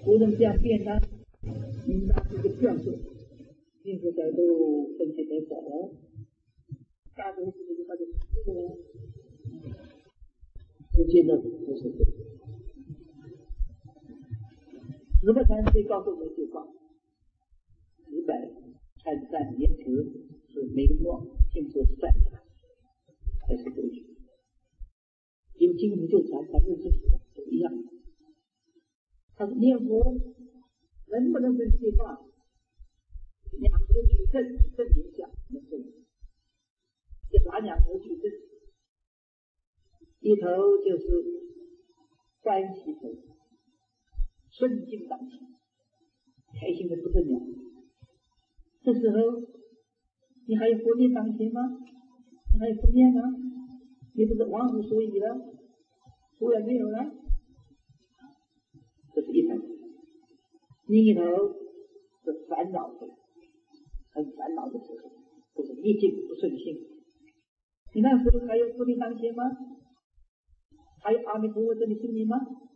无论这样变呢，那是个变数，并且在都分析得少，大多数的他就死了。实际的不是这个。十个禅师告诉我们一句话：133言辞是美墨净土善法，才是对的。因为净土就禅才是净土都一样。他说念佛能不能分计划？两头举正，正影响我们正。就把两头举正，一头就是欢喜头，顺境当前，开心的不得了。这时候你还有佛念当前吗？你还有佛念吗？你不是忘乎所以了，突然没有了。这是一头。另一头是烦恼头，很烦恼的时候，不是逆境不顺心。你那时候还有佛念当前吗？还有阿弥陀佛在你心里吗？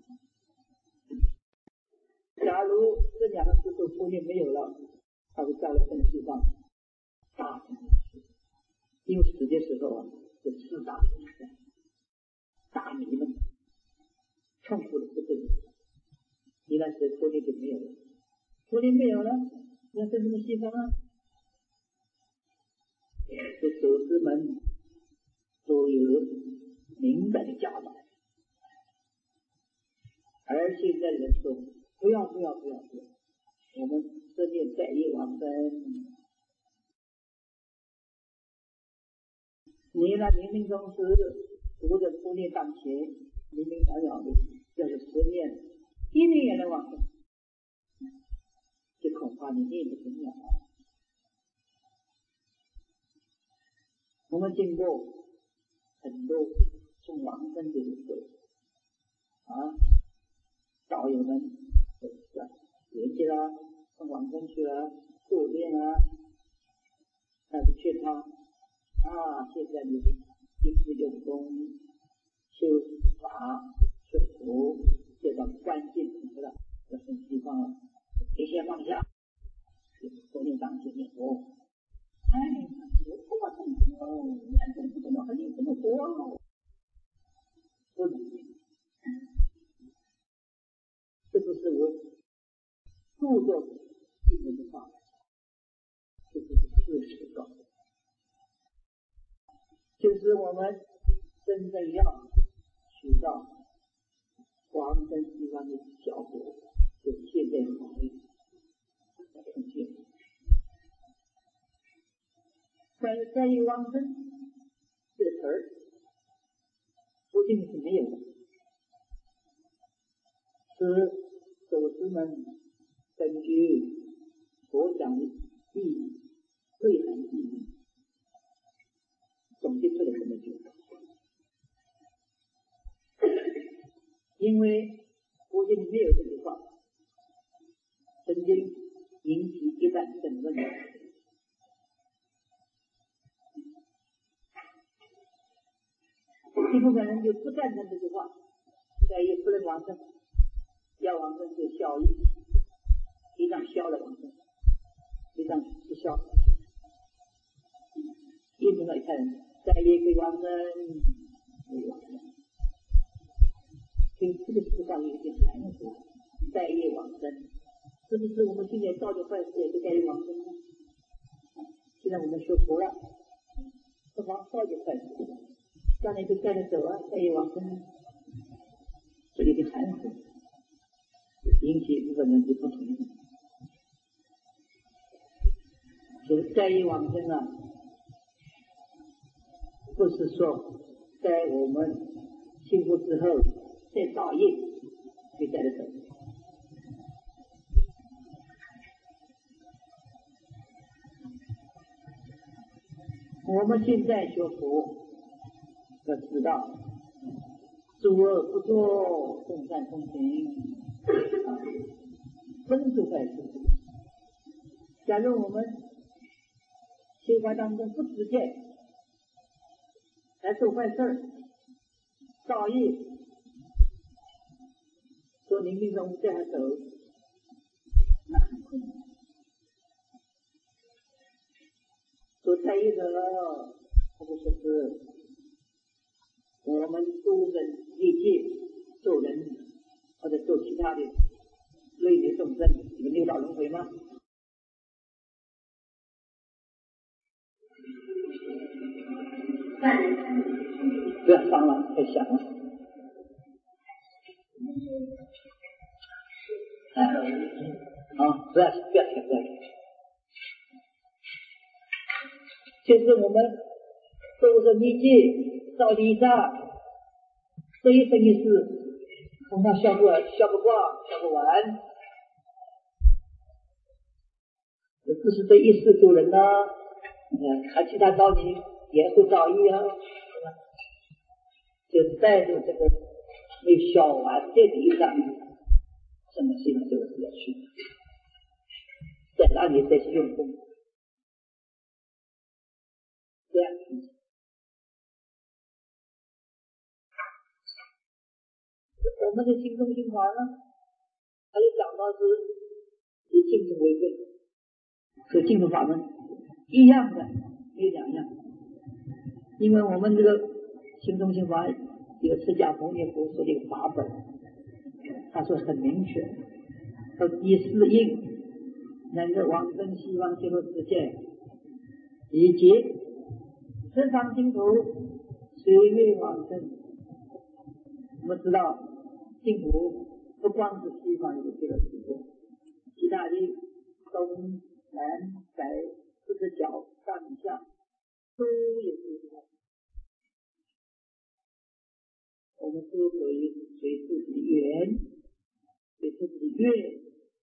假如这两个时候佛念没有了，他会到了这个地方大成。因为死的时候啊，是四大大迷们痛苦的不得了。你那时佛念就没有了，佛念没有了，你要在什么地方啊？这祖师们都有明白的教导，而现在人说不要，我们这念在业往生。你呢冥冥中是读着佛念当前，明明了了的，要是十念一念也能往生，就恐怕你念不成了。我们经过很多送往生的日子道友们学习啦，送往生去了，助念啊，但是劝他现在你一直用功修法修福，这种关键什了，这种地方一切放下，佛念当前念佛。我不管很多，你怎么还有这么多？不能，这不是我著作里面的话，这是事实告诉。就是我们真正要取到往生西方的效果，就现在法律出现。在于往生这个词儿，不定是没有的，是祖师们根据所讲的意义、内涵意义总结出来这么句。因为佛经里没有这句话，曾经引起一段争论。一部分人就不赞成这句话，在于不能往生，要往生就消业，一张消了往生，一张不消。印度那一看，在业可以往生，可以往生。所以这个事上有一点含糊，在业往生，是不是我们现在造的坏事也是在业往生呢？现在我们学佛了，不妨造点坏事，将来就带着走在业往生，这里的含糊引起日本人的不同意。就是在业往生不是说在我们幸福之后再造业就带着走。我们现在学佛要知道，诸恶不作，众善奉行，分数坏事。假如我们修法当中不直接来做坏事造业，说冥冥中带他走， 那很困难。所在意的，或者说是我们度人业界做人，或者做其他的类别众生，有六道轮回吗？不要伤了，太响了。不要停，不要停。就是我们度人业界到地上，这一生一世，恐怕消不光，消不完。只是这一世度人呢，还其他道理也会遭遇啊，就带着这个没消完的地上，什么事情就是要去，在那里再去用功，这样。我们的心中心法呢，还有讲到是以净土为根，和净土法门一样的，没两样。因为我们这个心中心法有释迦牟尼佛说的一个法本，他说很明确，说第四印能够往生西方极乐世界，以及十方净土随愿往生。我们知道净土不光是西方的极乐世界，其他的东南北四个角上下都有地方，我们都可以随自己的缘，随自己的愿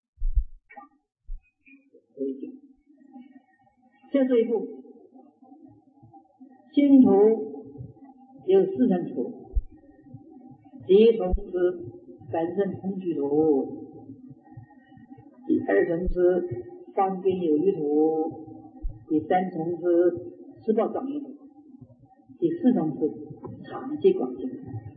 回境。这是一部净土有四层土，第一层是三圣同居土，第二层是方便有余土，第三层是十报庄严土，第四层是常寂光净土。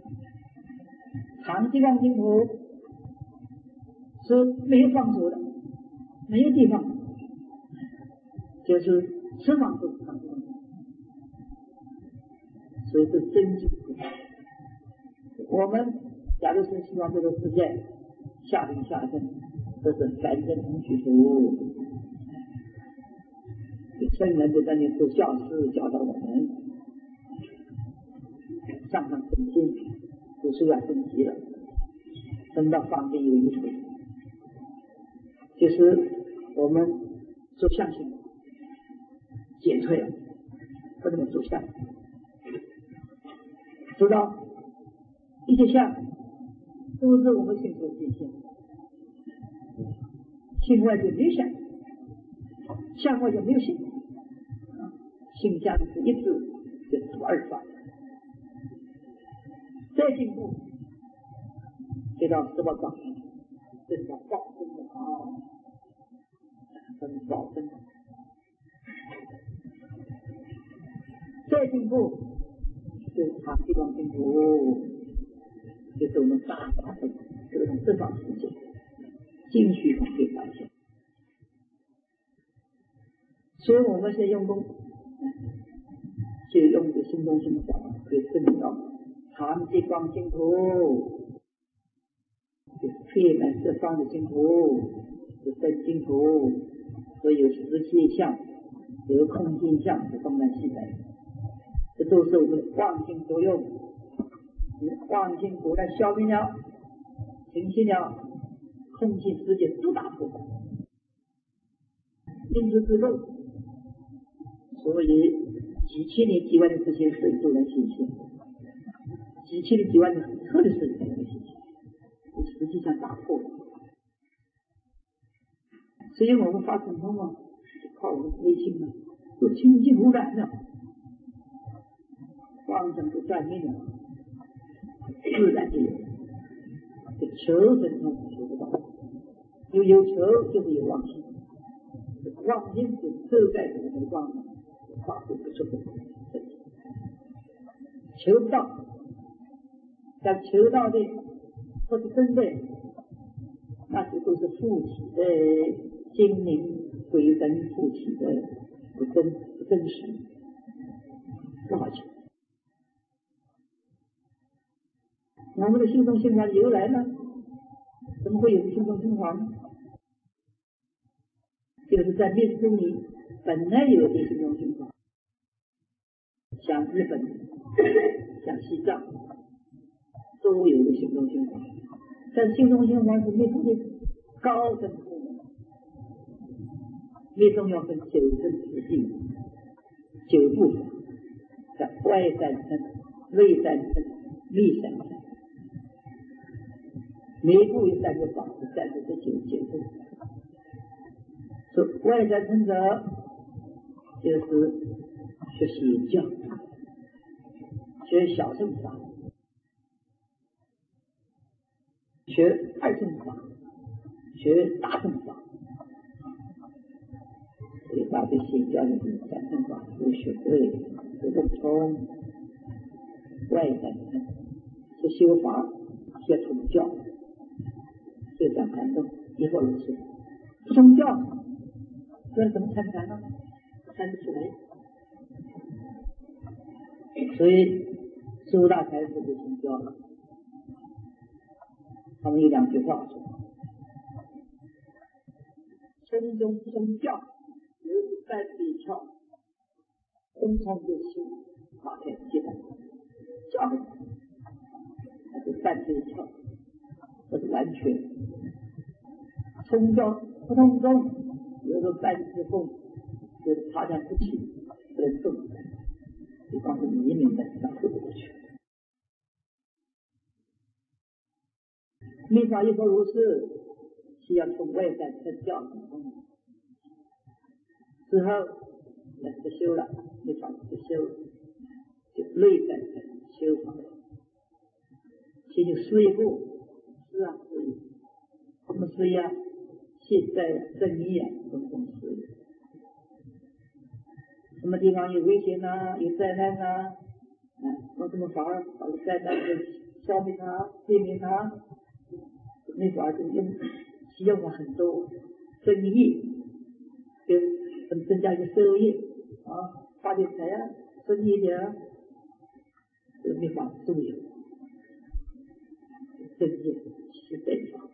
常寂光净土是没有方土的，没有地方，就是十方土常寂光净土，所以是真净土。我们假如是希望这个世界下生下生，这是三圣同居土。圣人就在那做教师，教导我们上上正心，读书要升级了，升到方便有余土，就是我们做相性减退了，不能做相，知道一些相都是我们心所显现，心外就没有相，相外就没有性，性相是一致，就是不二法。再进步，就到十报庄严，这叫报身的好，这是报身。再进步，就是常寂光净土，就是我们大法的这种正法世界，净虚空对发现。所以我们现在用功，就用这心中心法，可以证明到常寂光净土，就遍满十方的净土，是真净土，所以有十界相，有空间相，是东南西北，这都是我们的妄性作用。妄性果然消灭了，停息了，空间世界都打破，因此之后，所以几千年几万年之前是都能显现，几千年几万年很特的事情才能显现，实际上打破了。所以我们发神通啊，靠我们内心啊，都清净无染了，妄想都断灭了，自然就有。这求神通求不到，有求就是有妄心，妄心就遮盖着我们的光芒，发出不出的求不到，但求到的或是真的， 那些都是附体的精灵鬼神附体的不真实，不好求。我们的心中心法由来呢？怎么会有心中心法呢？就是在密宗里本来有的心中心法，像日本、像西藏都有的心中心法，但心中心法是密宗的高深部门。密宗要分9层次第，9部分，在外3层、内3层、密3层，每一步有3个法，是9部。说外3层者，就是学习教，学小乘法，学2乘法，学大乘法。所以把这些教育3乘法都学对，都不通。外3层是修法，学宗教，就像禅宗以后如是。不宗教，这怎么参禅呢？参不起来。所以周大才是不宗教了。他们有2句话说：宗中不宗教，有3笔窍，通通就修法开阶段，教诲还是3笔窍，这是完全。宗教不通宗，有的3字凤，就是发展不起，不能动，就光是迷明的，那走不过去。密法一说如是，需要从外3层教育，之后那不修了，密法不修，就内3层修法，先就思一步，思啊思一，怎么思呀？现在正义啊，种种思。什么地方有危险啊，有灾难啊，用什么法儿把灾难消灭它、避免它？那法就用使用法很多，增益，就增加一个收益啊，发点财啊，增益一点啊，这个法都有。增益是正法，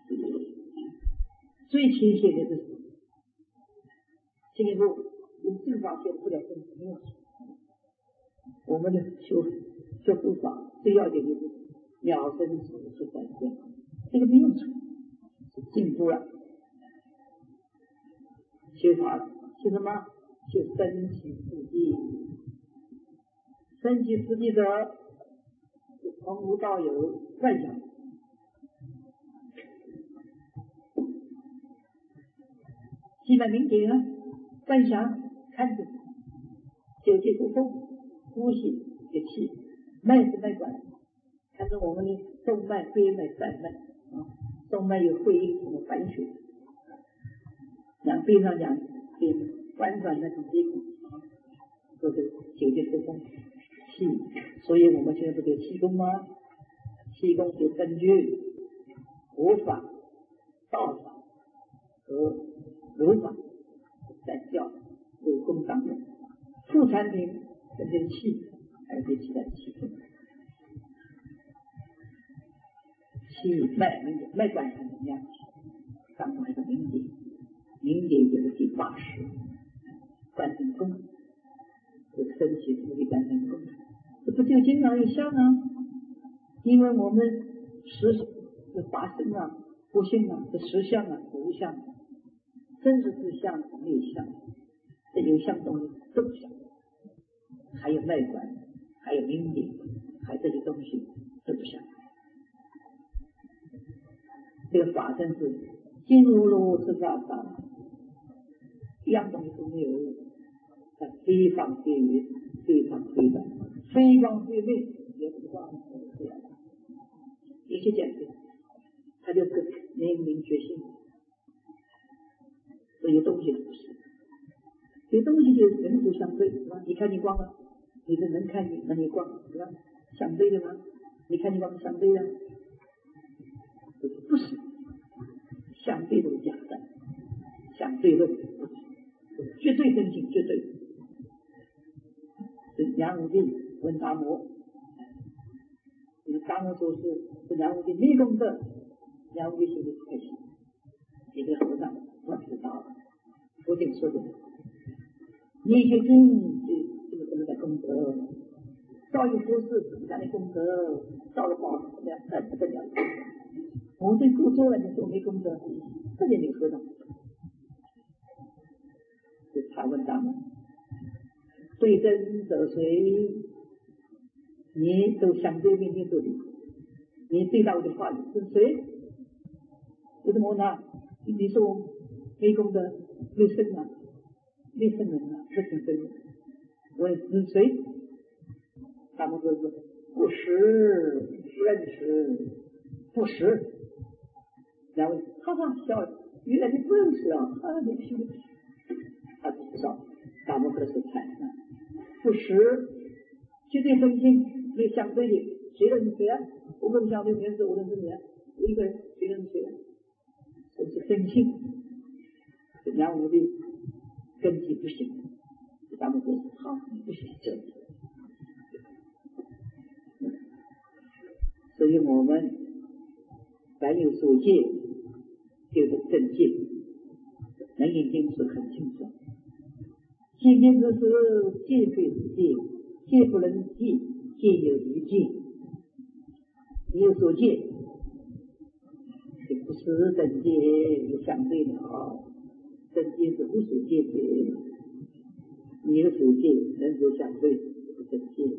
最清晰的是进一步用正法学不了正法，没有。我们的修佛法最要紧的就是了生死是转变，这个没用处，是进步了。修法修什么？修身体四谛。身体四谛者，从无到有，幻想。基本明点啊，幻想看着九界不空，呼吸的气，脉是脉管，看着我们的动脉、椎脉、瓣脉动脉有会阴什么反血，两边上两边翻转那种地方，都是九界不空气，所以我们现在不就气功吗？气功就根据佛法、道法和儒法3教有功当用，副产品跟这气，还有其他气功。气脉脉管是怎么样？当中一个明点，明点就是第8识，观身功，这个身体是观身功，这不就经常有相啊？因为我们是法身啊、不性啊、是实相啊、无相啊，真实是相没有相，这有相东西都不相，还有脉管，还有明点，还有这些东西都不相。这个法身是金如如是法法，一样东西都没有，非方非圆，非常非短，非光非昧，也不光这样，一切简单，它就是明明觉性。所以有东西不是，有东西就人就相对，是吧？你看你光了，你的人看你，那你光，是吧？相对的吗？你看你光相对的，不是。 相对论假的，相对论绝对真心，绝对。是梁武帝问达摩，达摩说是梁武帝没功德，梁武帝心里不开心。一个和尚，我知道了，佛经说的，你究竟这个在功德，造一佛事增加的功德，造了宝怎么样？不得了！我对故做了，你说没功德，这点没和尚。就他问达摩，对真者谁？你都相对面对这里，你对到我的话语是谁？为什么呢？你说我没功德，没圣啊，没圣人啊，不成圣人。问是谁？他们说是不识，不认识，不识。然后哈哈笑，原来你不认识啊！啊，你听，他不知道，达摩克的是惨啊，不识，绝对真心，没有相对的，谁认识谁啊？我跟相对认识，我认识你啊，我一个人，谁认识谁啊？这是真心。梁武帝根基不行，达摩说好，不行这样。所以我们凡有所戒，就是正戒。楞严经是很清楚，戒戒之事，戒非之戒，戒不能戒，戒有余戒。你有所戒，就不是正戒，有相对的啊。正戒是无所戒的，你有所戒，人所相对，是正戒。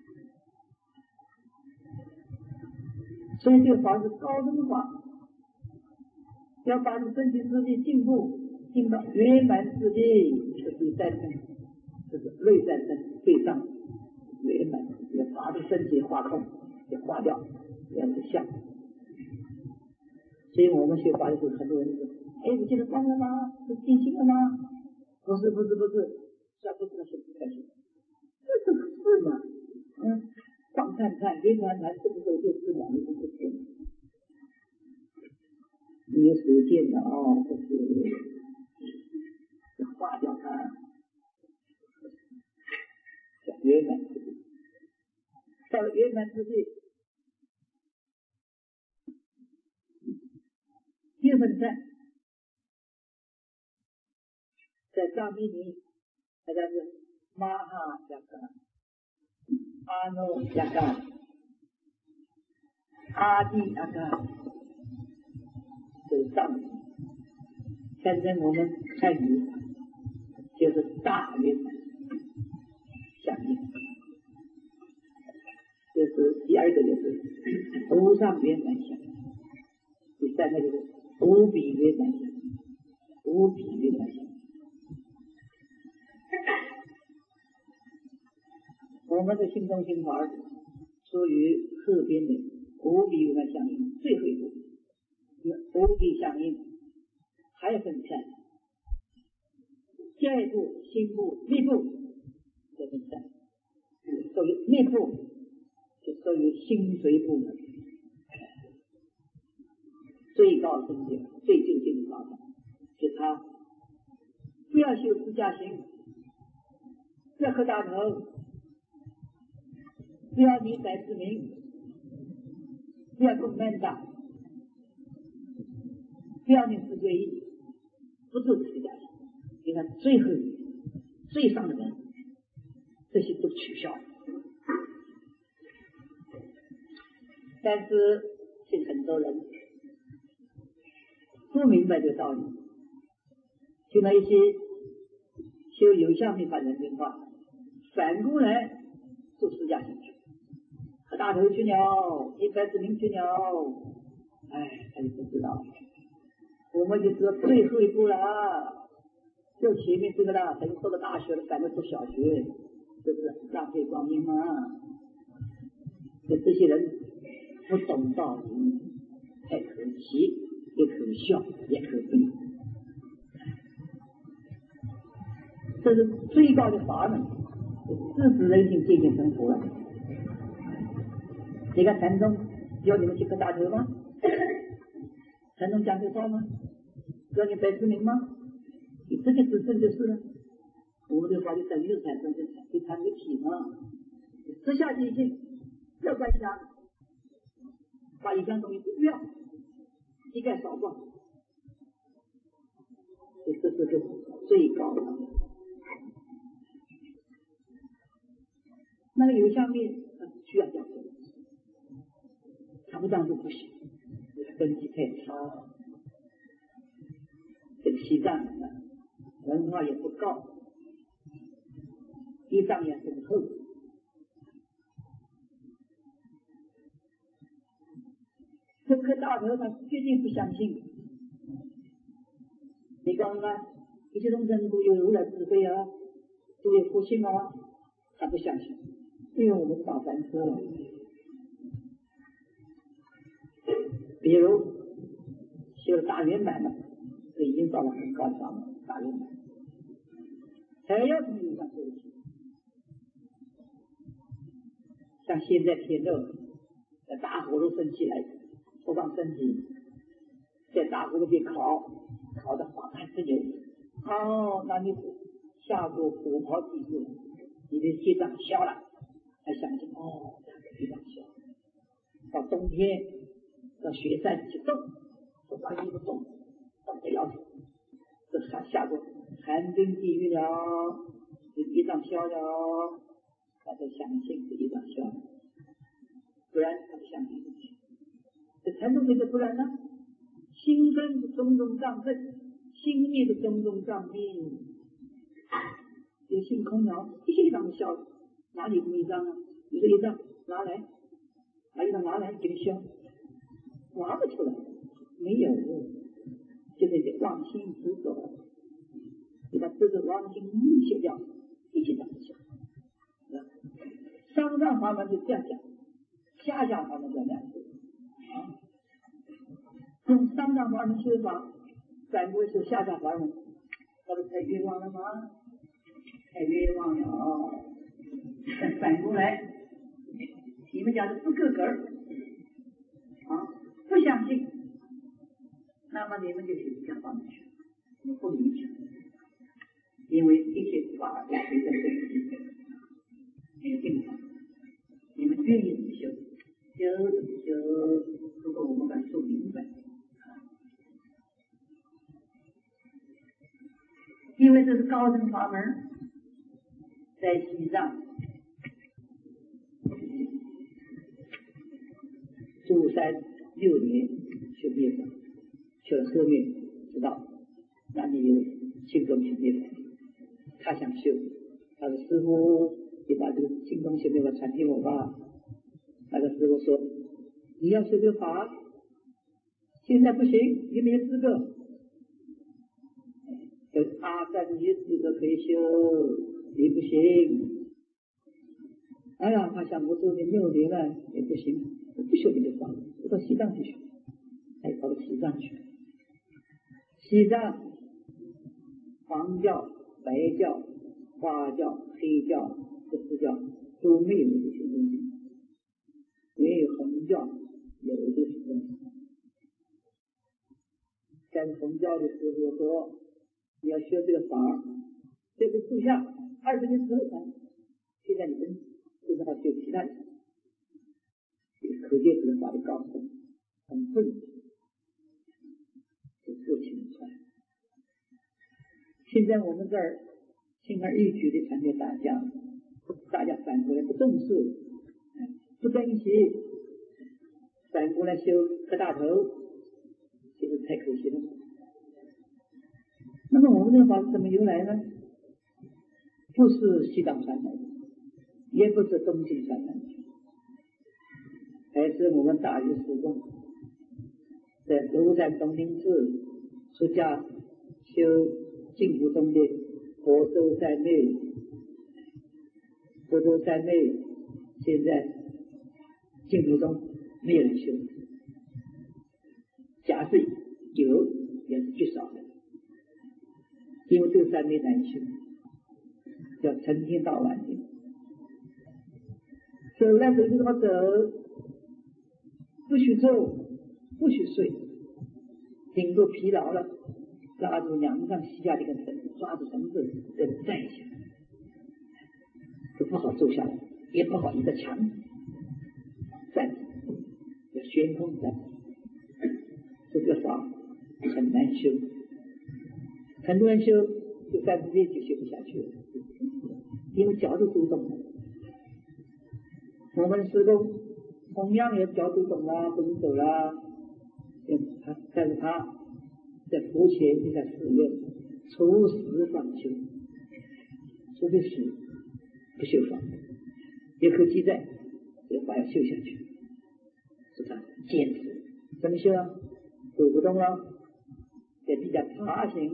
所以这个法是高深法，要把你身体自己进步，进到圆满之地，就是再生，就是内在生对上圆满，要把这身体化空，要化掉，要不相。所以我们学法的时候，很多人说：“哎，我现在光了吗？是定心了吗？”不是，这不是那些不开心，这是事嘛，光看看，圆满谈，这个时候就是两个人不见。你有所见的哦，这是化掉它，叫圆满之地。到了圆满之地，基本上在藏密里，大家是马哈雅嘎、阿诺雅嘎、阿底雅嘎，这是藏密。现在我们汉语就是大圆满相应，就是第二个就是无上圆满相应，第三个就是无比圆满相应，无比圆满相应。我们的心中心法属于后边的无比圆满相应最后一步，无比相应还分开，下一步心部、密部再分开，属于密部就属于心髓部门，最高境界、最究竟的方法，是他不要修自家行，不要磕大头，不要你宰之名，不要供门长，不要你自归依，不是自家行。你看最后最上的人，这些都取消了。但是是很多人不明白这个道理，就那一些修有相密法人民化，反过来做私家行去，和大头去了，一百字名去了，他就不知道。我们就知道最后一步了，就前面这个了，等读了大学了，反正读小学，这是浪费光阴嘛。就这些人不懂道理，太可惜，也可笑，也可悲。这是最高的法门，制止人性，接近生活了。你看禅宗要你们去磕大头吗？禅宗讲这话吗？ 要你百知名吗？你这个自证就是了。我们这个法律等于产生的第三个体嘛，直下即性，不要管其他，把一项东西不要，一概扫光，这是个最高的。那个有相命需要教授，他不当就不行，根基太差。这个西藏文化也不高，地藏也很厚。这颗大头他绝对不相信。你告诉他，一切众生都有如来智慧啊，都有佛性啊，他不相信，因为我们打凡车了。比如修大圆满了，这已经到了很高的法门，大圆满，还要从理上修起。像现在天热，大火都升起来，头上身体在大火里边烤的法汗真有。那你下过火炮技术，你的心脏消了，才相信心脏消。到冬天到雪山去冻，手上一个冻，冻得要死。这下过寒冰地狱了，这心脏消了，他才相信这心脏消了，不然他不相信。这禅宗觉得不然呢？心生的种种障症，心灭的种种障病，有性空了，一些上消了，哪里不一张啊？你这一张拿来，把一张拿来给你消，拿不出来，没有，就是妄心执着，你把这个妄心消掉，一起长消。上上法门就这样讲，下下法门就这样说。用上上法门修法，反过来是下下法门，那不太冤枉了吗？太冤枉了。反过来，你们讲的不够格儿，不相信，那么你们就去讲法门去，不理解，因为一切法都随着这个没有定法，你们愿意怎么修，修怎么修，如果我们把它说明白。因为这是高僧法门，在西藏住山6年修灭法，修了后面知道那里有心中修灭法，他想修，他的师父你把这个心中修灭法传给我吧。那个师父说，你要修这个法，现在不行，你没有资格。但是你资格可以修，你不行。哎呀，他想我做你6年了也不行，我不修你的法，我到西藏去学，跑到西藏去。西藏黄教、白教、花教、黑教这4教都没有这些东西，没有红教有这些东西。但是红教的师父说，你要学这个法，这个住下20年之后才，现在你们不知道学其他的，可见这个法的高深，很笨，是不清楚。现在我们这儿轻而易举的传给大家反过来不重视，不珍惜，反过来修磕大头，其实太可惜了。那么我们这个法是怎么由来呢？不是西藏传来的，也不是东晋传来的，还是我们大禹师公在庐山东林寺出家修净土宗的佛州山内，现在净土宗没有人修，假设有也是极少的，因为这个山内难修，叫成天到晚的走来走去怎么走，不许坐，不许睡，顶多疲劳了抓住梁上系下这根绳子，抓住绳子再站一下，这不好坐下来，也不好一个墙站着，要悬空站，这个法很难修，很多人修就站这就修不下去了，因为脚都走动了。我们师父同样也脚都动了，不能走了，但是他在佛前就在寺院初时方修，除非是不修法，也可记载这个法要修下去，是他坚持。怎么修啊？走不动了，在地下爬行，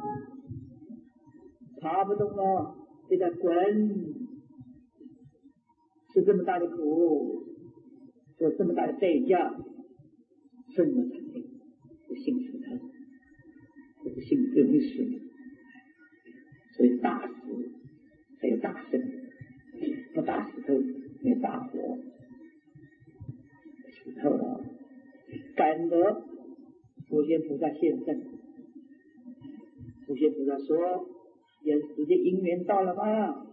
爬不动了，在这滚，吃这么大的苦，做这么大的代价，什么才能不幸福他？这是幸福的事。所以大石才有大圣，不大石头没有大火。石头了，感得佛仙菩萨现身，佛仙菩萨说：“人世的因缘到了吗？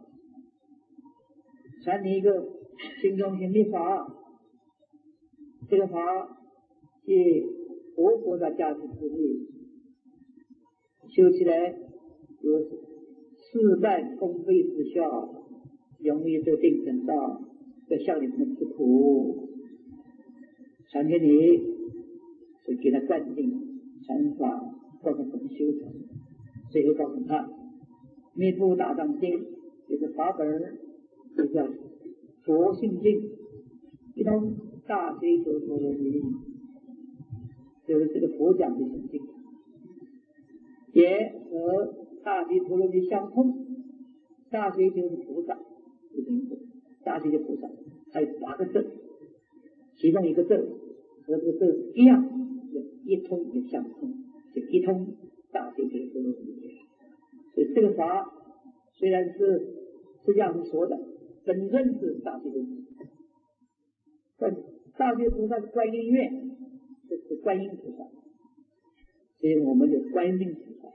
传你一个心中心的法，这个法借佛菩萨加持之力，修起来有事半功倍之效，容易得定成道，要向你们吃苦。传给你，就给他灌定传法，告诉怎么修成，最后告诉他密布大藏经就是法本，就叫佛性经，一通大悲咒陀罗尼，就是这个佛讲的心经，也和大悲陀罗尼相通。大悲就是菩萨，大悲的菩萨，还有8个字，其中一个字和这个字一样，一通也相通，就一通大悲陀罗尼。所以这个法虽然是这样子说的，本身是大悲菩萨，但大悲菩萨是观音院，这是观音菩萨，所以我们就观音菩萨。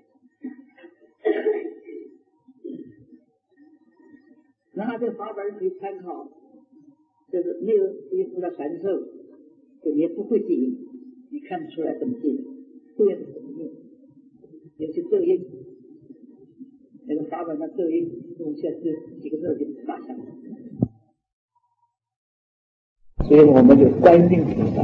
拿这法本可以参考，就是没有这些菩萨传授，就也不会记，你看不出来怎么记，不也是怎么念，有些咒音，那个法本上咒音，用起来这几个字就大相。所以我们就观音菩萨，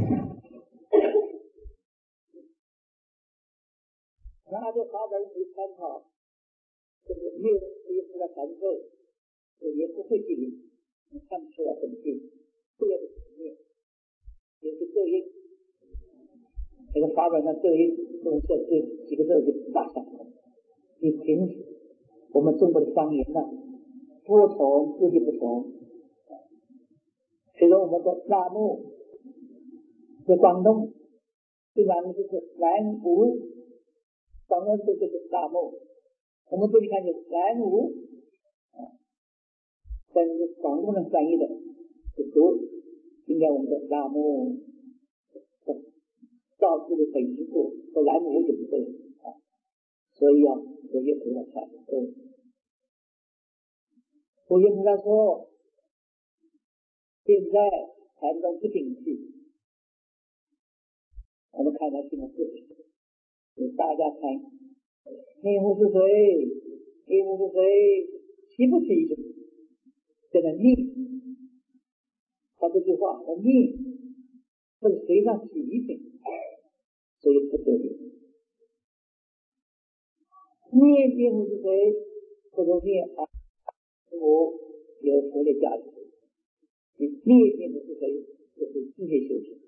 拿这法本可以参考，就是没有这些菩萨传授。也不会记忆，你看不出来怎么记，不也是怎么念，也是咒音，这个法本上咒音用这几个字就大相同。你平时我们中国的方言呢，不同字迹不同，比如我们的纳木，在广东，这两个就是南无，广东这就是纳木，我们这里看就是南无。但是广东人翻译的是读，应该我们的南无，造字的本意部和南无就不对啊，所以啊，我也不要看。我也跟他说，现在禅宗不景气，我们看他现在是大家看，念佛是谁？念佛是谁？提不提醒？这个念，他这句话和念这个随上提醒，所以不对的。念佛是谁？不能念啊，我有佛的价值。你念佛是谁？就是自己修行。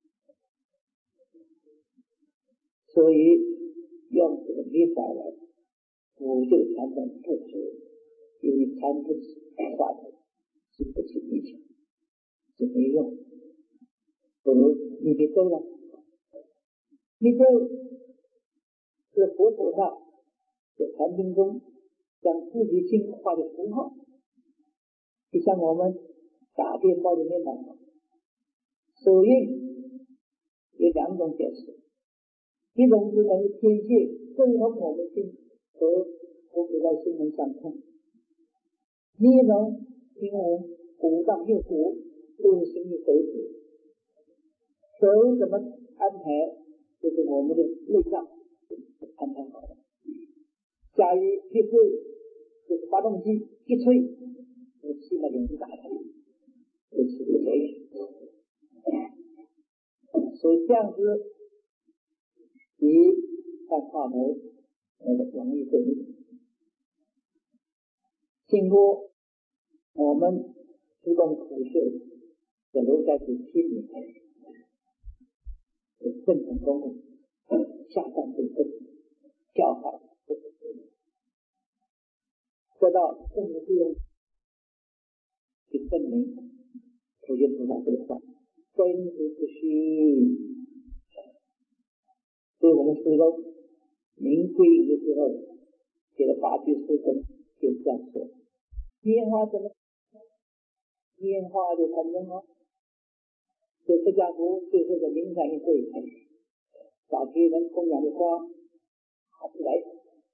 所以用这个念法来补救禅宗不足，因为禅宗话的是不起力气，是没用。不如你别走了，你走是佛菩萨在禅经中将自己心画的符号，就像我们打电报的面板，手印有2种解释， 一种是能天界正合我们心和我们在心门相通，另一种因为五脏六腑都是心里手指，手怎么安排，就是我们的内脏安排好了。假如一吹就是发动机一吹，气那边就打开，就是这个原因。所以这样子，你看法门容易对立。经过我们自动苦修的留在第7年，正成功夫，下山对正，教法得到正的作用，去证明普贤菩萨这个话真实不虚。所以我们师父明归隐的时候写了8句诗歌，就这样说：拈花怎么拈花就成人了？就释迦佛最后的灵山一会，把别人供养的花拿出来，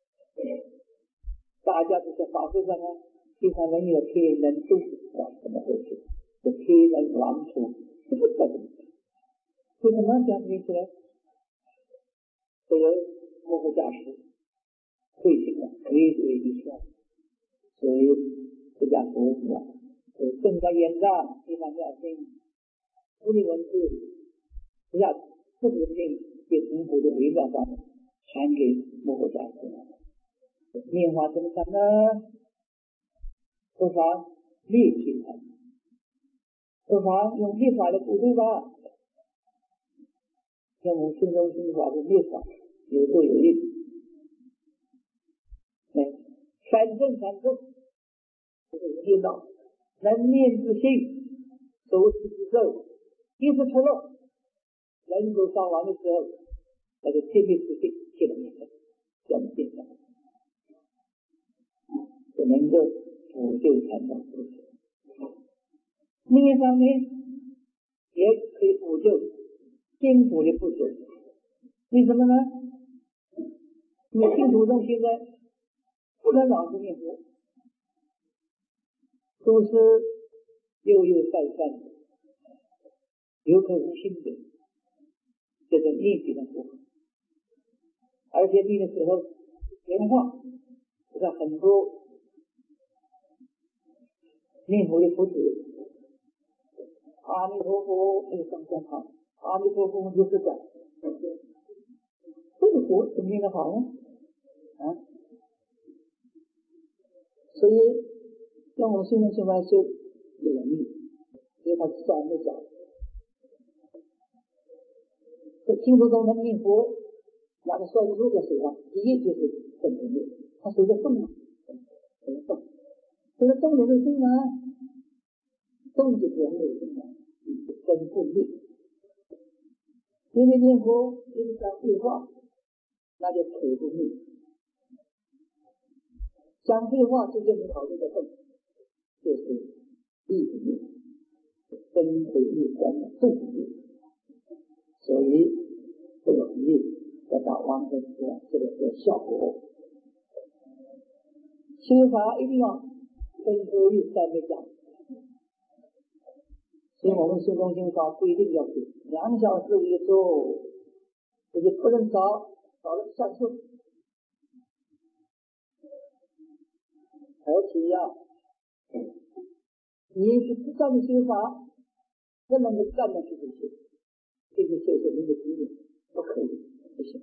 大家都在法会上啊，经常人有天人都不知道怎么回事，这天人王处不知道怎么回事，为什么讲起来？这个幕后驾驶会心的微微一笑，所以释迦佛正在演上非常小心，无理文字不要特别性给中国的围绕上传给幕后驾驶。拈花怎么成呢？不妨列举它，不妨用列法的鼓励吧，像我们孙中山法的列法有作有应。三正三正，这是颠倒，能念之心，守持之咒，一时出漏，人都伤亡的时候，那就天地之心贴到面上，叫你变上，就能够补救禅宗不死。另一方面，也可以补救筋骨的不足。为什么呢？因为净土宗现在不能老是念佛，都是悠悠散散的，有口无心的，这个念起来不好。而且念的时候莲花，像很多念佛的佛子，阿弥陀佛，那个上香好，阿弥陀佛就是讲，这个佛怎么念得好呢？所以让我们现在去来修不容易，因为他算不了。在净土中能念佛，那个摔入在水上，第一就是正念力，它随着动嘛，随着动，这个动也会动啊，动就人会动啊，跟动力。因为念佛一直讲废话，那就口不力。讲废话就变成好多的动，就是意力，跟口力跟动力，所以不容易得到完整的这个效果。修法一定要跟口力三个讲，所以我们修中心法规定要是2小时一周，就是不能少了下次。而且要你去不断的修法，不能够干下去就行，这个就是你的经验，不可以，不行，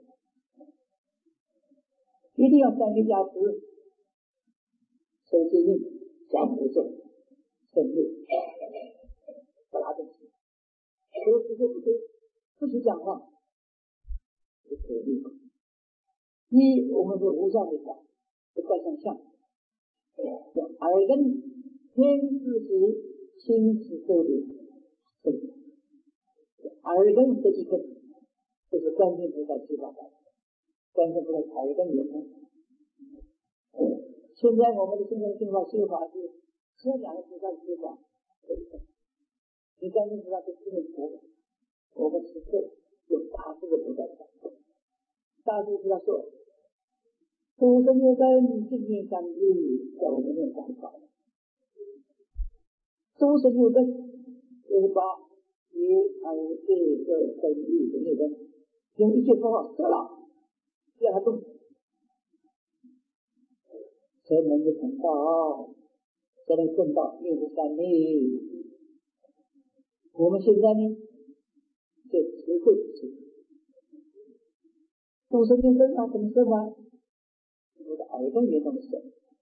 一定要3个小时，手接印，讲不正，胜利，不拿东西，所以直接不去讲话，就可以。我们是无相的法，不观相相。耳根天自时，心是周流，耳根这一根就是观世菩萨修法的，观世菩萨耳根圆通。现在我们的现在修法是这2个菩萨修法，你观世菩萨是不能佛，我们是有80个菩萨， 大师跟他说：“诸生有根，今天相遇，叫我们念三宝。诸生有根，就是把一、二、四、个生意的那个用一句符号说了，让他动，才能够成道，才能证到六十三昧。我们现在呢，就只会诸生有根啊，怎么说呢？我的耳朵也这么说，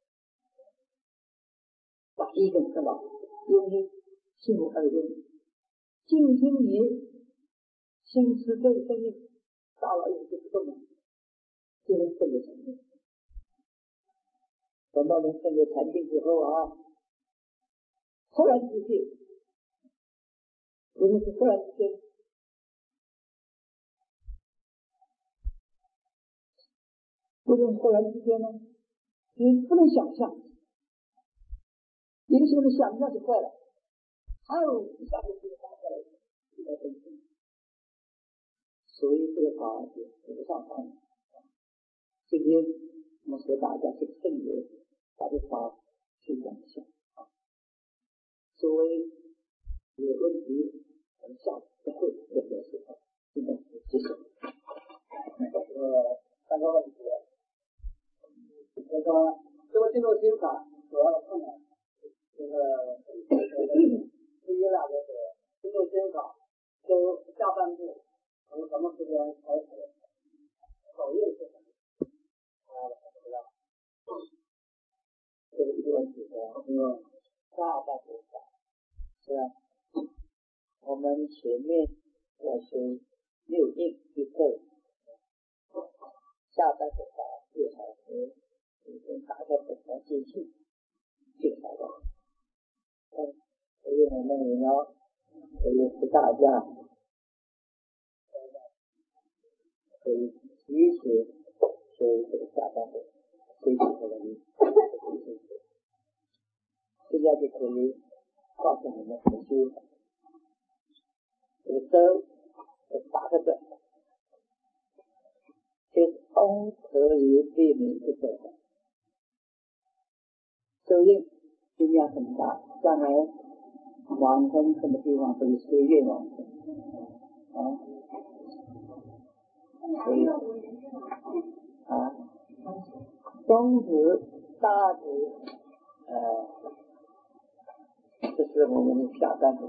把一根说了，因为心无二用，静听你心思这个声音，大脑也就不动了，就能分得成定。等到能分得禅定之后啊，突然之间，为什么是突然之间？为什么突然之间呢？你不能想象，一个心的想象就坏了，一下子就打过来，就在分心。所以这个法就补不上饭。今天我们和大家这个正流，把这法去讲一下。作为有问题，我们下次会再表示。现在结束。三个问题。我说，这个进入心法主要的困难，这个第一呢，就是进入心法，就下半部从什么时间开始？口印是什么？这个一个问题下半部是吧？我们前面要修六印一个，下半部6小时已经打开本来机器介绍了。所以我们也要也是大家可以及时修这个下半部推进的能力。现在就可以告诉你们怎么修。这个手打个字，就是都可以避免这个手印力量很大，将来往生什么地方都是越往生啊，所以中指大指这是我们的下半部，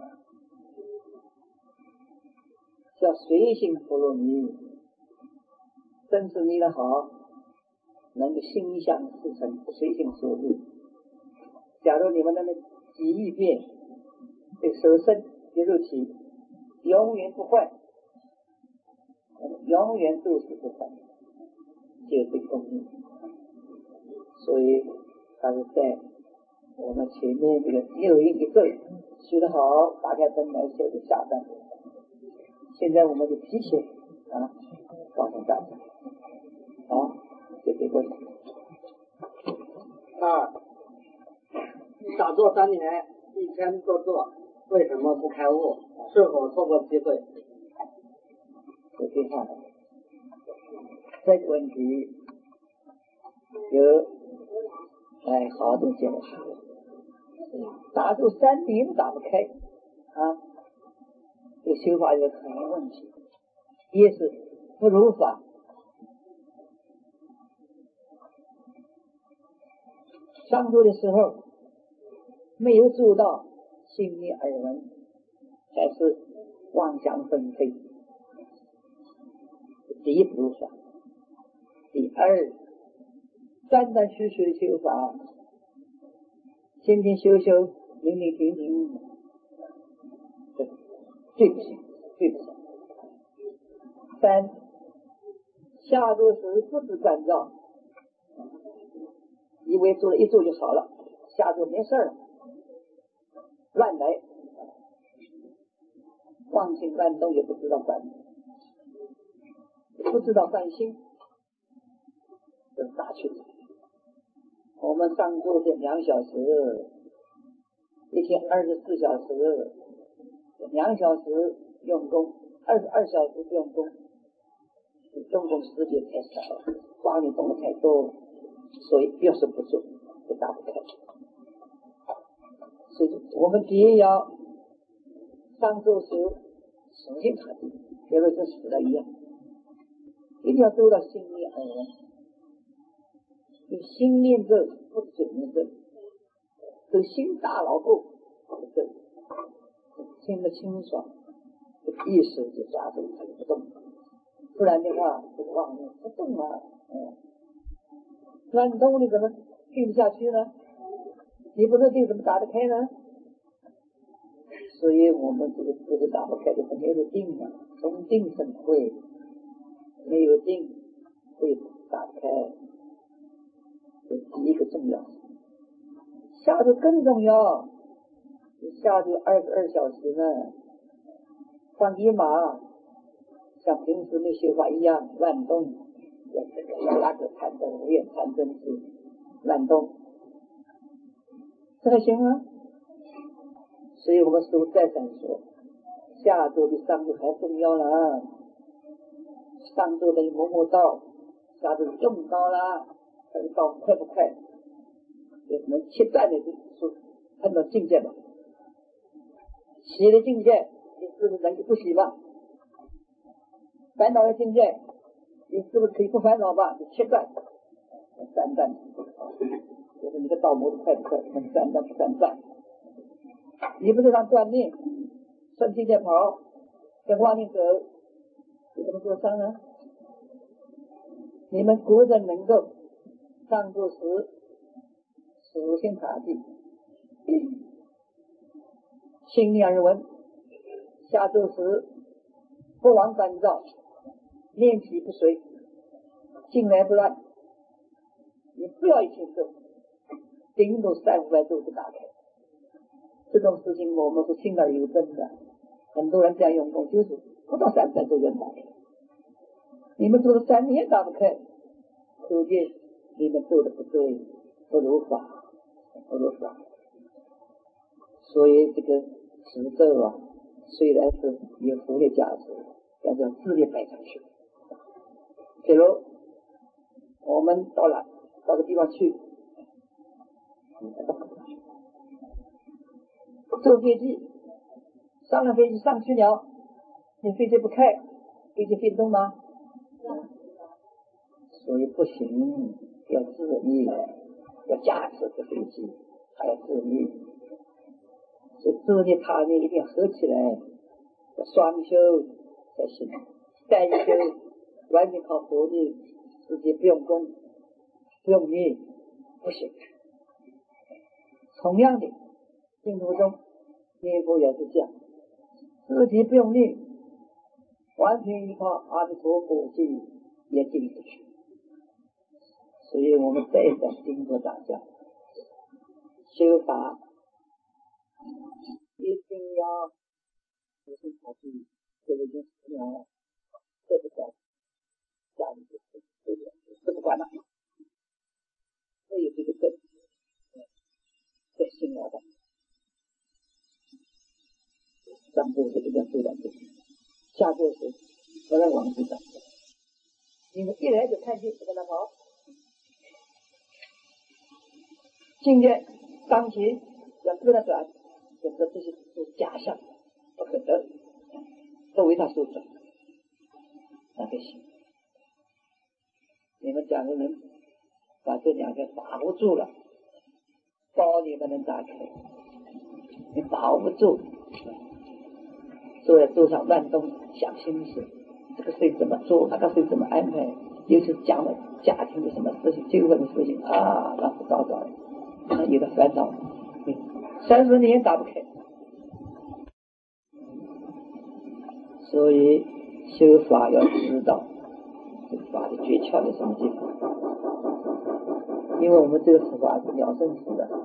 叫随性陀罗尼，真是你的好，能够心想事成，随性所欲。假如你们能记一遍这个手身这肉体永远不坏，永远都是不坏，绝对公平。所以他是在我们前面这个六印一个修得好，打开灯来修的下半部。现在我们就提前告诉大家，就这个打坐3年，1天多做，为什么不开悟？是否错过机会？有句话，这个问题有好多解释。打坐3年打不开这修法有很多问题，也是不如法。上座的时候没有做到心念耳闻，还是妄想纷飞，第一不如法。第二，断断续续的修法，天天修明明停停，对不起。3，下座时不知关照，以为做了一坐就好了，下座没事了，乱来，妄心乱动也不知道关，不知道关心，这是大缺点。我们上座是2小时，一天24小时，2小时用功，22小时用功， 中共时间太少，帮你动的太多，所以要是不做就打不开。所以我们也要上座时实现它的，别跟死了一样，一定要做到心念安稳。你心念正不准念正，这心大牢固不正，心的清爽，意识就抓住它就不动，不然的话就妄念不动了。乱动你怎么定下去呢？你不是定怎么打得开呢？所以我们这个不是打不开，就是没有定啊，从定生慧，没有定会打开，这第一个重要。下周更重要，下周22小时呢，放一马，像平时没修法一样乱动，要拉个禅灯，我也禅真是乱动，这还行啊。所以我们师父再三说，下周比上周还重要了。上周等于摸道，下周用道了，这个道快不快？有什么切断的是碰到境界吧？洗的境界，你是不是能够不洗吧？烦恼的境界，你是不是可以不烦恼吧？你切断，三断，就是你的道磨的快不快？三断不三断。你不是让断命，顺境界跑，跟妄念走，你怎么做伤呢？你们国人能够上座时实现塔地，心念而闻，下座时不往烦躁，念起不随，进来不乱，你不要一起走，顶多300-500度就打开。这种事情我们是信而有真的，很多人这样用功，就是不到300度就打开。你们做了3年打不开，可见你们做的不对，不如法，不如法。所以这个持咒啊，虽然是有福利价值，但是要自力摆上去。比如我们到个地方去，坐飞机，上了飞机上去了，你飞机不开，飞机飞动吗？所以不行，要自力，要驾驶这飞机，还要自力。所以自力塔力一定要合起来，要双修才行。单修完全靠佛力，自己不用功，不用力，不行。同样的，净土中念佛也是这样，自己不用力，完全依靠阿弥陀佛记也进不去。所以我们再三叮嘱大家，修法一定要实行好去，这个就是要这不管家里的事，这不管了，这有这个根，在心来的。上座这个叫修两座，下座时不能往回走。你们一来就看见不跟他跑，境界当前要跟他转，就是这些是假象，不可得，都为他所转，那就行。你们2个人把这2个把握住了，包你们能打开，你把握不住，坐在桌上乱动想心事，这个谁怎么做，那个谁怎么安排，尤其是讲了家庭的什么事情、纠纷的事情啊，乱七八糟，那有的烦恼，30年打不开。所以修法要知道这个法的诀窍在什么地方，因为我们这个佛法是了生死的，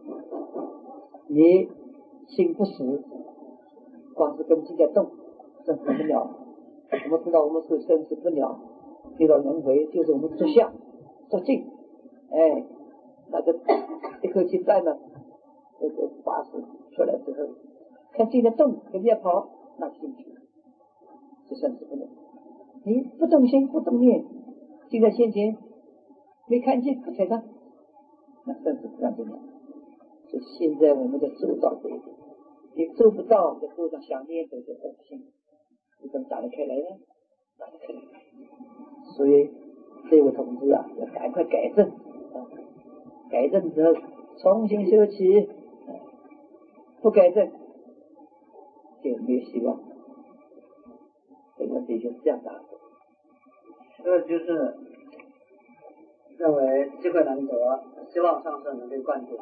你心不死，光是跟境在动，生死不了。我们知道我们是生死不了，遇到轮回就是我们着相着境，那个一口气断了，这个法师出来之后，看境在动，跟着跑，那进去了，是生死不了。 你不动心不动念，就在先前没看见不踩上，那算是不干净了。所以现在我们在做到这一点，你做不到在路上想念这个不行，你怎么打得开来呢？打得开来。所以这位同志啊，要赶快改正啊！改正之后重新修起，不改正就没有希望。这个问题就是这样答的。 这就是认为机会难得，希望上师能被灌顶。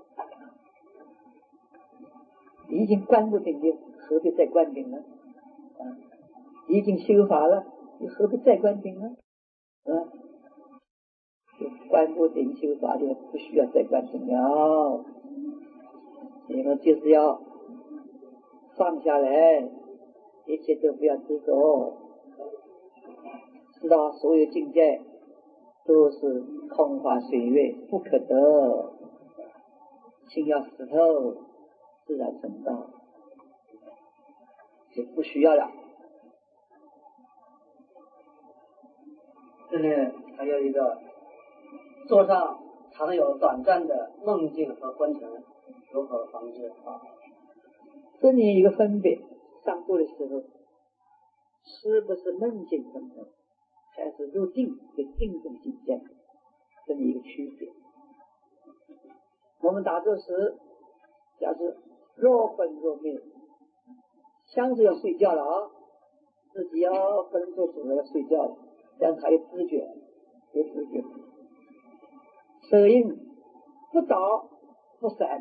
已经灌不顶了，何必再灌顶呢？已经修法了，你何必再灌顶呢？灌不顶修法就不需要再灌顶了。你们就是要放下来，一切都不要执着，知道所有境界都是空花水月，不可得，心要死透，自然成道，就不需要了。 这里还有一个，座上常有短暂的梦境和昏沉，如何防治啊？ 这里一个分别，上座的时候是不是梦境昏沉，还是入定的定中境界，这里一个区别。我们打坐时，假设若昏若灭，像是要睡觉了啊，自己要不能做主了，要睡觉了，但是还有知觉，有知觉，手印不倒不散，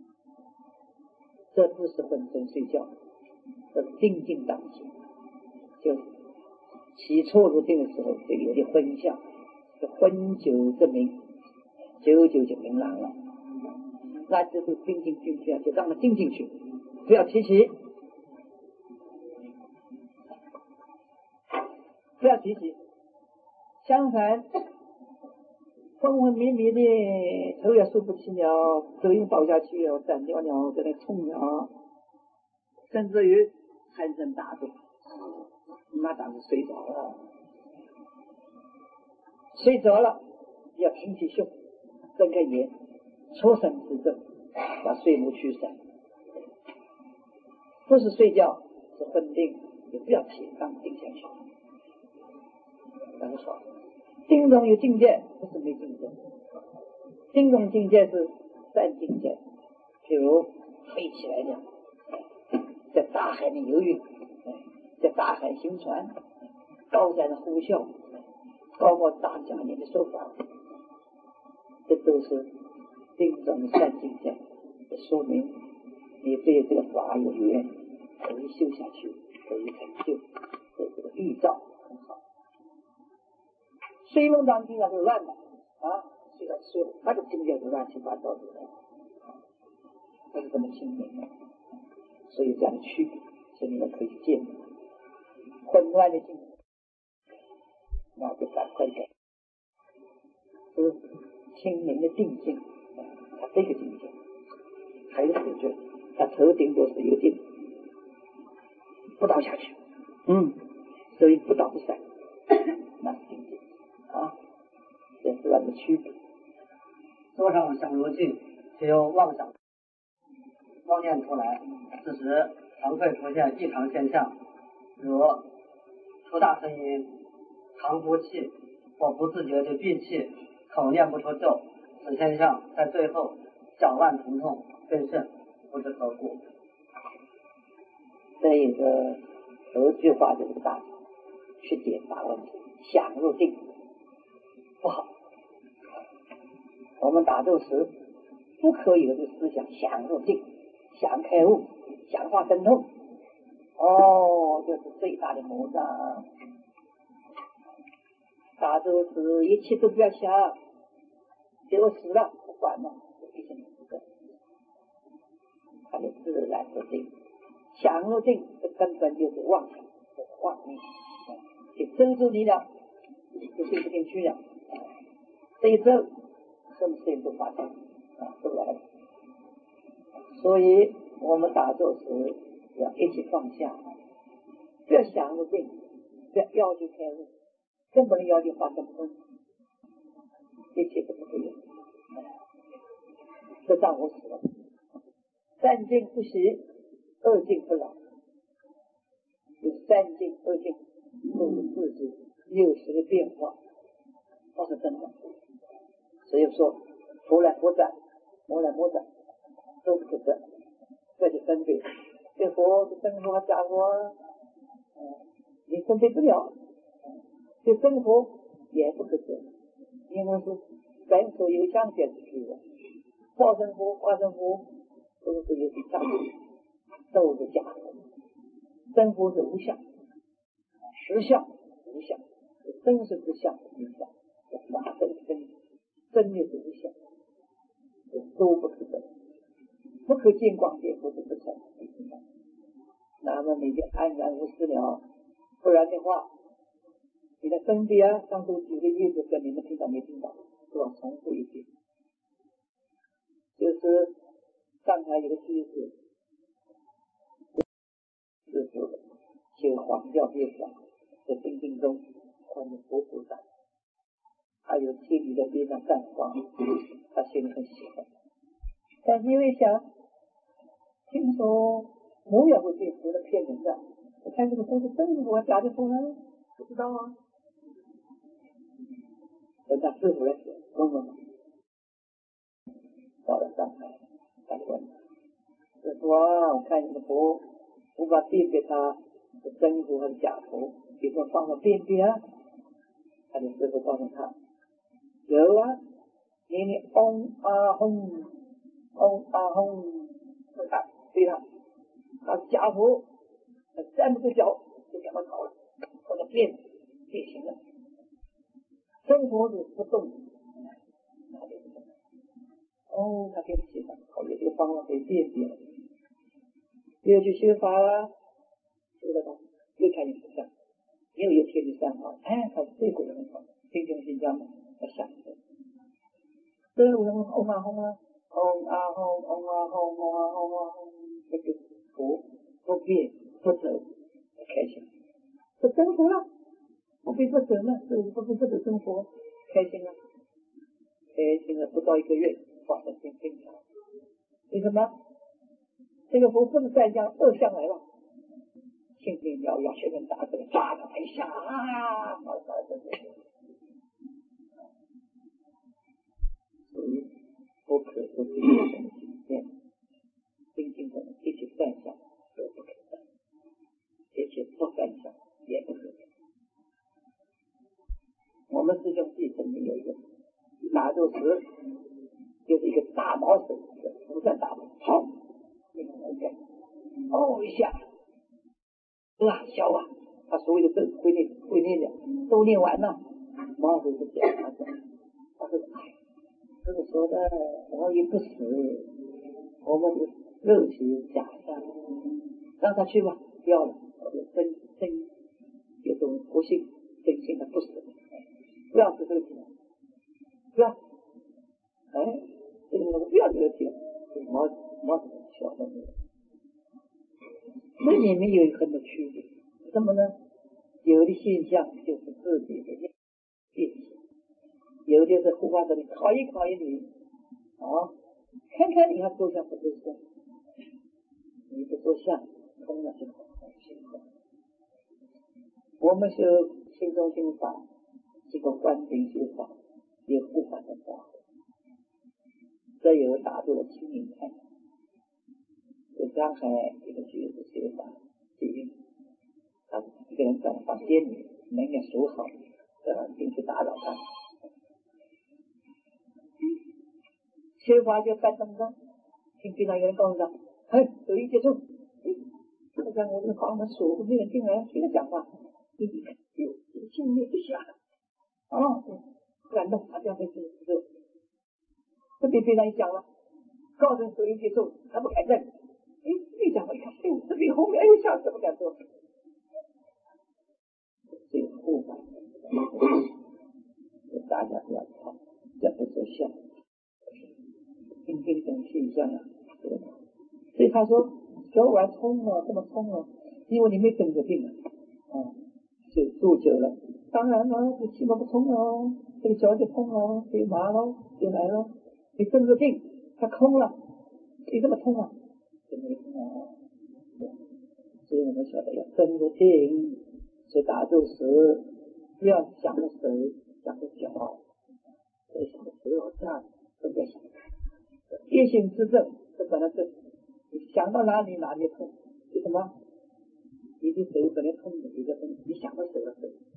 这不是昏沉睡觉，这是定静当前。就起初入定的时候，这个有点昏相，昏久之明，久久就明朗了。那就是定静进去，就让它定进去，不要提起，不要提起。相反，昏昏迷迷的，头也竖不起了，手印倒下去了，闪尿尿在那冲了，甚至于鼾声大作，那当然睡着了。睡着了要挺起胸，睁开眼，出神自正，把睡魔驱散。不是睡觉，是昏定，也不要起，让定下去。很好，定中有境界，不是没境界。定中境界是善境界，譬如飞起来的，在大海里游泳，在大海行船，高山的呼啸，高高大讲你的说法，这都是定中的善境界，这说明你对这个法有缘，可以修下去，可以成就，这个预兆很好。睡梦当中是乱的啊，睡到睡，他的境界是乱七八糟的，不是这么清明的，所以这样的区别，所以你们可以见混乱的境界，那就赶快改，是清明的定境，他这个境界还是死觉，他头顶多是有定，不倒下去，所以不倒不散，那是定境啊，这是两个区别。 坐上想如镜，只有妄想妄念出来，此时常会出现异常现象，如出大声音、长呼气或不自觉的闭气，口念不出咒。此现象在最后脚腕疼痛更甚，不知何故。 这个头句话就是大去解答问题，想入定不好。我们打坐时不可以有这个思想，想入定，想开悟，想化生痛，这是最大的魔障。打坐时一切都不要想，结果死了不管了，一生不动，它就自然入定。想入定这根本就是妄想，妄念，就遮住你了，就进不进去了。这一遮，什么事情都发生都来了。所以我们打坐时要一起放下，不要想入定， 要求开悟，更不能要求发生空，一切都不可以。这让我死了。三境不息，二境不老。有三境二境都是自己有时的变化，倒是真的。所以说佛来佛在，魔来魔在，都不可得。这就分别，这佛是真佛假佛，你分别不了。这真佛也不可得，因为是真佛有相显之虚的，化身佛都是有假佛，都是假佛。真佛是无相，实相无相，真实之相无相，法身真，真的是无相，都不可得，不可见光见佛是不成。那么你就安然无事了，不然的话，你的分别啊，上周举的例子跟你们听到没听到，都要重复一遍。就是上海有个居士，师父修黄教业法，在定定中看见佛菩萨，还有天女的边上绽放，他心里很喜欢。但是因为想，听说魔也会对佛的骗人的，我看这个佛是真的佛假的佛呢？不知道啊。等他师父来说，问问吧。到了上海，他问师父啊，我看你的佛，无法辨别他是真佛还是假佛，有什么方法辨别啊？他的师父告诉他，有啊，你嗡啊吽，嗡啊吽，看对了，他假佛，站不住脚就赶快跑了，或者变形了。真佛是不动的，他给你写上，好，有这个方法可以辨别了。又去修法了，修了吧，又看你不像，又有天地三法，他是最后的那方，心中心将他想的。这有人嗡啊吽啊，嗡啊吽，嗡啊吽，嗡啊吽啊吽，这个佛不变不走，开心，是真佛了，不变不走呢，是不变不走真佛，开心了，开心了，不到1个月，发生变正常。为什么？这个佛不是再将恶相来了，心里要学人打这个抓他一下啊，所以不可不必什么境界，心境中一切善相都不可得，一切不善相也不可得。我们师兄弟曾经有一个打坐时，就是一个大毛手，不算大毛，砰，一下，哇，小啊，他所有的咒会念的都念完了，毛手就讲他说，这个说的我也不死，我们是肉体假象，让他去吧，不要了，真有种不信真心的不死，不要死肉体了，不要，这个不要肉体了，毛手小的。这里面有很多区别，什么呢？有的现象就是自己的变形，有的是护法神考验你，看看你看做相不做相，你不做相，空了就空，心空。我们修心中心法，这个观顶修法，有护法神法，这有打坐的亲眼看。在上海一个居士修法捷运，他一个人在房间里，门也锁好，进去打扰他。修法就翻灯灯，听见到有人告诉他，手艺结束，好像我这个房门锁着，没人进来，听他讲话，心里一下，不敢动，他这样被这边非常一讲了，告诉手艺结束，他不敢认。没讲，我一看，这边后面一下子不敢做，这个护法，大家不要吵，这不做相，听这种现象啊，所以他说手腕冲了，这么冲了，因为你没诊个病啊，就住久了，当然了，你气脉不通了，这个脚就痛了，就麻了，就来了。你镇住定，它空了，你这么痛啊？就没痛啊。所以我们晓得要镇住定，所以打坐时不要想着手，想着脚，想着手要站，都不要想。业性之正，这本来是你想到哪里哪里痛，为什么？你的手本来痛的，你的痛，你想到手了手，